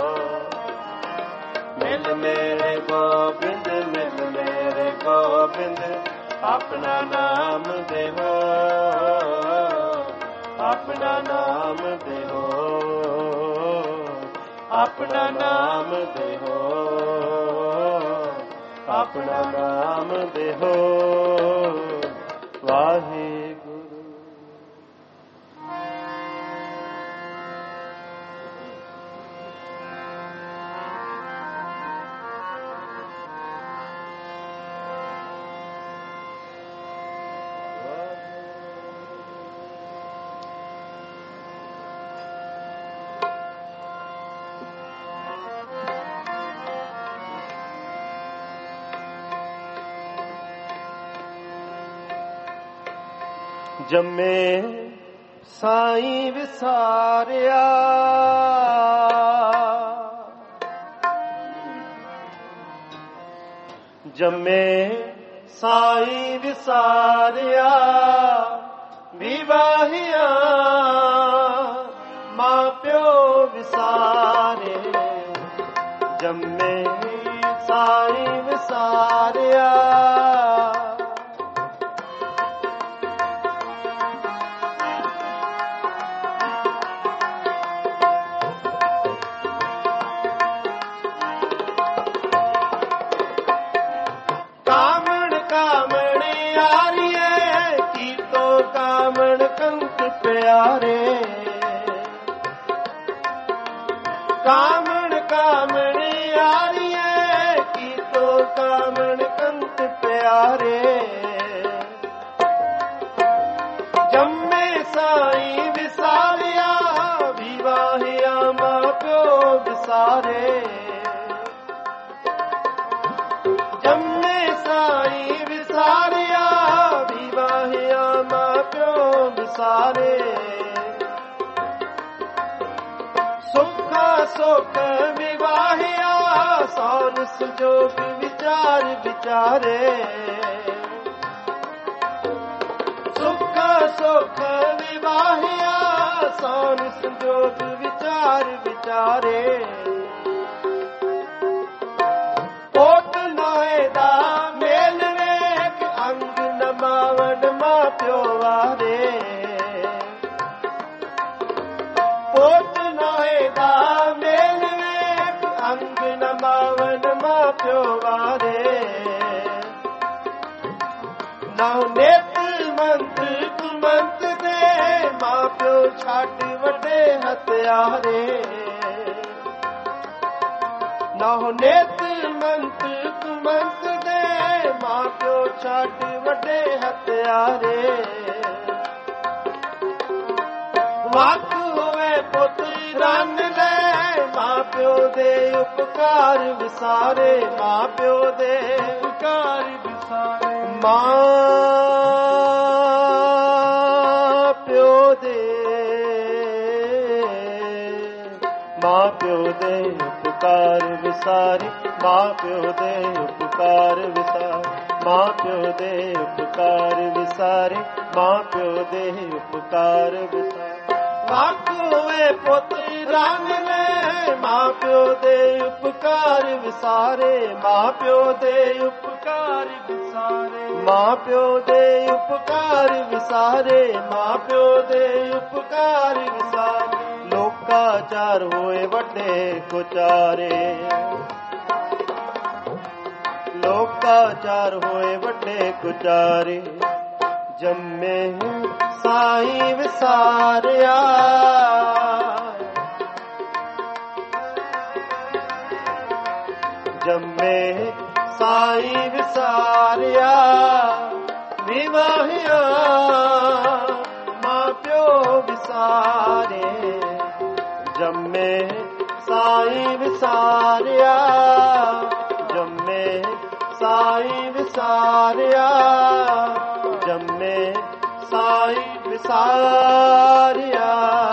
ਮਿਲ ਮੇਰੇ ਗੋਬਿੰਦ, ਮਿਲ ਮੇਰੇ ਗੋਬਿੰਦ, ਆਪਣਾ ਨਾਮ ਦੇਹੋ, ਆਪਣਾ ਨਾਮ ਦੇਹੋ, ਆਪਣਾ ਨਾਮ ਦੇਹੋ, ਆਪਣਾ ਨਾਮ ਦੇਹੋ। ਵਾਹਿਗੁਰੂ। ਜੰਮੇ ਸਾਈਂ ਵਿਸਾਰਿਆ, ਜੰਮੇ ਸਾਈਂ ਵਿਸਾਰਿਆ, ਵਿਵਾਹਿਆ ਮਾਂ ਪਿਓ ਵਿਸਾਰੇ। ਜੰਮੇ ਸਾਈਂ ਵਿਸਾਰਿਆ, ਪਿਆਰੇ। ਕਾਮਣ ਕਾਮਣੀ ਆਰੀਏ, ਕੀਤੋ ਕਾਮਣ ਕੰਤ ਪਿਆਰੇ। ਜੰਮੇ ਸਾਈਂ ਵਿਸਾਰਿਆ, ਵਿਵਾਹਿਆ ਮਾਂ ਪਿਓ ਵਿਸਾਰੇ। ਜੰਮੇ ਸਾਈਂ ਵਿਸਾਰਿਆ, ਵਿਵਾਹਿਆ ਮਾਂ ਪਿਓ ਵਿਸਾਰੇ। ਸੁੱਖਾ ਸੁਖ ਵਿਵਾਹਿਆ, ਸੌਨ ਸੰਜੋਗ ਵਿਚਾਰ ਵਿਚਾਰੇ। ਸੁੱਖਾ ਸੁਖ ਵਿਵਾਹਿਆ, ਸੌਨ ਸੰਜੋਗ ਵਿਚਾਰ ਵਿਚਾਰੇ। ਪੋਤ ਨਾਏ ਦਾ ਮੇਲ ਵੇਖ, ਅੰਗ ਨਮਾਵਣ ਮਾਂ ਪਿਓ ਵਾਰੇ। ਪੋਤ ਨਾਏ ਦਾ ਮੇਲ ਵੇਖ, ਅੰਗ ਨਮਾਵਣ ਮਾਂ ਪਿਓ ਵਾਰੇ। ਨਾਉ ਨੇਤ ਮੰਤ ਕੁਮੰਤ ਦੇ, ਮਾਂ ਪਿਓ ਛੱਡ ਵੱਡੇ ਹਥਿਆਰੇ। ਨਾਉ ਨੇਤ ਮੰਤ ਕੁਮੰਤ ਦੇ, ਮਾਂ ਪਿਓ ਛੱਡ ਵੱਡੇ ਹਥਿਆਰੇ। ਵਕ ਹੋਵੇ ਪੁੱਤ ਰੰਨ ਲੈ, ਮਾਂ ਪਿਓ ਦੇ ਉਪਕਾਰ ਵਿਸਾਰੇ। ਮਾਂ ਪਿਓ ਦੇ ਉਪਕਾਰ ਵਿਸਾਰੇ। ਮਾਂ ਪਿਓ ਦੇ, ਮਾਂ ਪਿਓ ਦੇ ਉਪਕਾਰ ਵਿਸਾਰੇ। ਮਾਂ ਪਿਓ ਦੇ ਉਪਕਾਰ ਵਿਸਾਰੇ। ਮਾਂ ਪਿਓ ਦੇ ਉਪਕਾਰ ਵਿਸਾਰੇ। ਮਾਂ ਪਿਓ ਦੇ ਉਪਕਾਰ ਵਿਸਾਰੇ। ਆਖੋਏ ਪੁੱਤ ਰੰਗ ਲੈ ਮਾਂ ਪਿਓ ਦੇ ਉਪਕਾਰ ਵਿਸਾਰੇ ਮਾਂ ਪਿਓ ਦੇ ਉਪਕਾਰ ਵਿਸਾਰੇ ਮਾਂ ਪਿਓ ਦੇ ਉਪਕਾਰ ਵਿਸਾਰੇ ਮਾਂ ਪਿਓ ਦੇ ਉਪਕਾਰ ਵਿਸਾਰੇ ਲੋਕਾਚਾਰ ਹੋਏ ਵੱਡੇ ਕੁਚਾਰੇ ਲੋਕਾਚਾਰ ਹੋਏ ਵੱਡੇ ਕੁਚਾਰੇ ਜੰਮੇ ਸਾਈਂ ਵਿਸਾਰਿਆ ਜੰਮੇ ਸਾਈਂ ਵਿਸਾਰਿਆ ਵਿਵਾਹਿਆ ਮਾਂ ਪਿਓ ਵਿਸਾਰੇ ਜੰਮੇ ਸਾਈਂ ਵਿਸਾਰਿਆ ਜੰਮੇ ਸਾਈਂ ਵਿਸਾਰਿਆ ਜੰਮੇ ਸਾਈਂ ਵਿਸਾਰਿਆ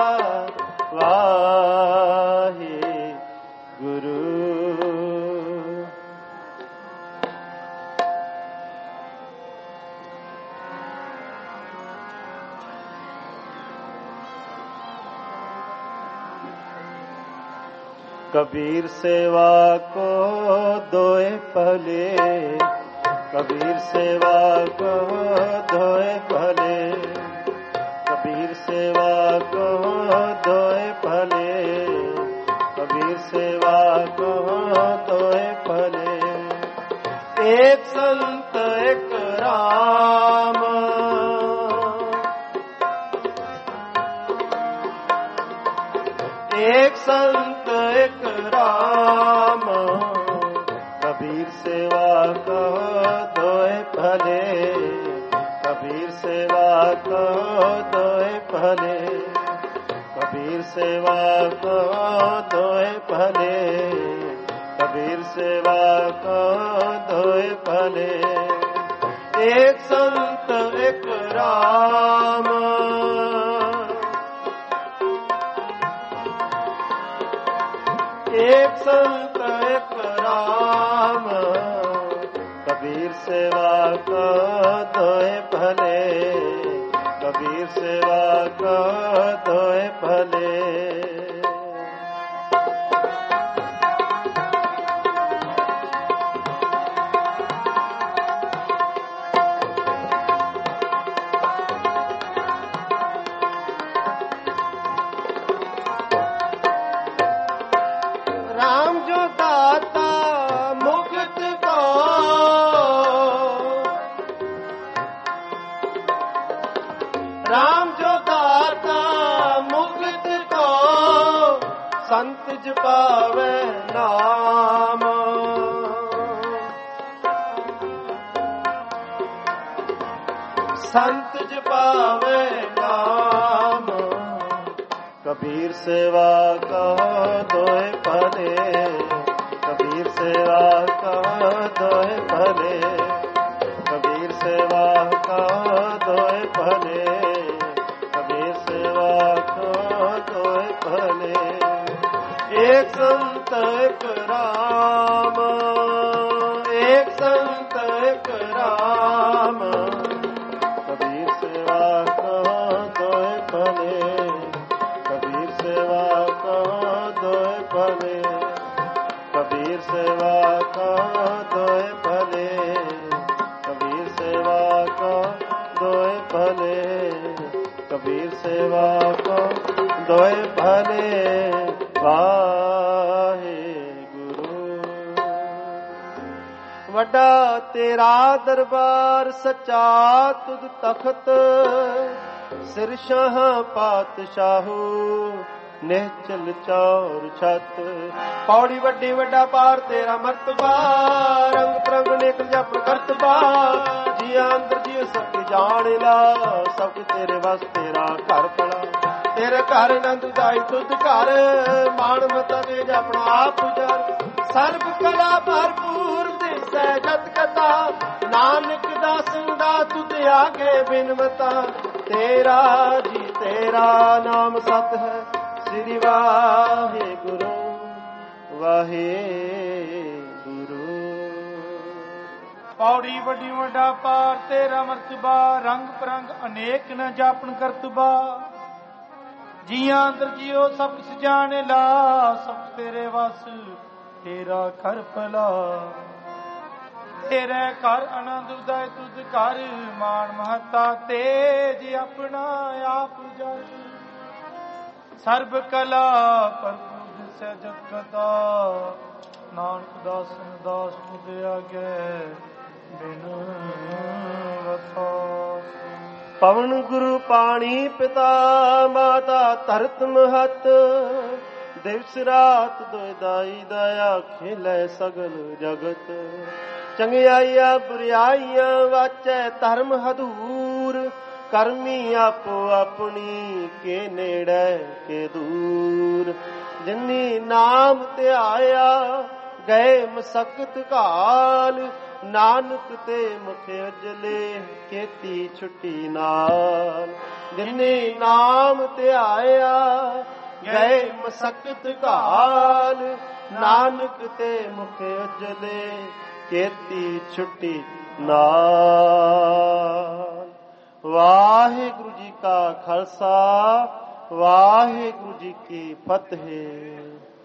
ਵਾਹਿ ਗੁਰੂ। कबीर सेवा को दोए भले कबीर सेवा को दोए भले कबीर सेवा को दोए भले कबीर सेवा को दोए भले एक संत एक राम एक संत एक राम कबीर सेवा को दोए भले कबीर सेवा को दोए भले कबीर सेवा को दोए भले कबीर सेवा को दोए भले एक संत एक राम एक संत एक राम कबीर सेवा को दोए भले कबीर सेवा को दोए भले। राम जो दाता मुक्त को राम जो दाता मुक्त को संत जपावे नाम संत जपावे नाम कबीर सेवा का दोए भले कबीर सेवा का दोए भले कबीर सेवा का दोए भले कबीर सेवा का दोए भले एक संत एक राम एक संत एक राम कबीर सेवा का दोए भले कबीर सेवा का दोए भले कबीर सेवा का दोए भले कबीर सेवा का दोए भले कबीर सेवा का दोए भले वाहे गुरु। वड्डा तेरा दरबार सच्चा तुद तखत सिर शाह पातशाहू निहचल चौर छत पौड़ी वड्डी वड्डा पार तेरा मर्तबा रंग प्रंग नेक जप करतबा जिया अंदर जी सब जान ला सब तेरे बस तेरा घर पड़ा तेरे घर नंद जाई तुद घर मान मता तेज अपना आप उजार सर्व कला भरपूर दिसै जत कथा नानक दास दा तुद आगे बिनवता तेरा जी तेरा नाम सत है श्री वाहे गुरु वाहे गुरु। पौड़ी वड्डी वड्डा पार तेरा मर्तबा रंग परंग अनेक न जापन करतबा ਜੀਆਂ ਅੰਦਰ ਜਿਉ ਸਭ ਕਿਛ ਜਾਣੇ ਲਾ, ਸਭ ਤੇਰੇ ਵਸ ਤੇਰਾ ਘਰ ਭਲਾ। ਤੇਰੇ ਘਰ ਆਨੰਦ ਉਦੈ ਤੁਧ ਘਰ, ਮਾਨ ਮਹਤਾ ਤੇਜ ਆਪਣਾ ਆਪ ਜਰ। ਸਰਬ ਕਲਾ ਪ੍ਰਭੂ ਦਿਸੈ ਜਗ ਕਤਾ, ਨਾਨਕ ਦਾਸਨ ਦਾਸ ਤੁਧ ਆਗੇ ਬਿਨ ਵਸਾ। ਪਵਨ ਗੁਰੂ ਪਾਣੀ ਪਿਤਾ, ਮਾਤਾ ਧਰਤ ਮਹਤ, ਦਿਵਸ ਰਾਤ ਦੁਇ ਦਾਈ ਦਇਆ, ਖੇਲੇ ਸਗਲ ਜਗਤ। ਚੰਗਿਆਈਆਂ ਬੁਰਿਆਈਆਂ ਵਾਚੈ ਧਰਮ ਹਦੂਰ, ਕਰਮੀ ਆਪੋ ਆਪਣੀ ਕੇ ਨੇੜੇ ਕੇ ਦੂਰ। ਜਿਨੀ ਨਾਮ ਧਿਆਇਆ ਗਏ ਮਸਕਤ ਘਾਲ, ਨਾਨਕ ਤੇ ਮੁਖ ਉਜਲੇ ਕੀਤੀ ਛੁੱਟੀ ਨਾਲ। ਜਿਨੇ ਨਾਮ ਧਿਆਇਆ ਗਏ ਮਸਕਤ ਘਾਲ, ਨਾਨਕ ਤੇ ਮੁਖ ਉਜਲੇ ਕੀਤੀ ਛੁੱਟੀ ਨਾਲ। ਵਾਹਿਗੁਰੂ ਜੀ ਕਾ ਖਾਲਸਾ, ਵਾਹਿਗੁਰੂ ਜੀ ਕੀ ਫਤਿਹ।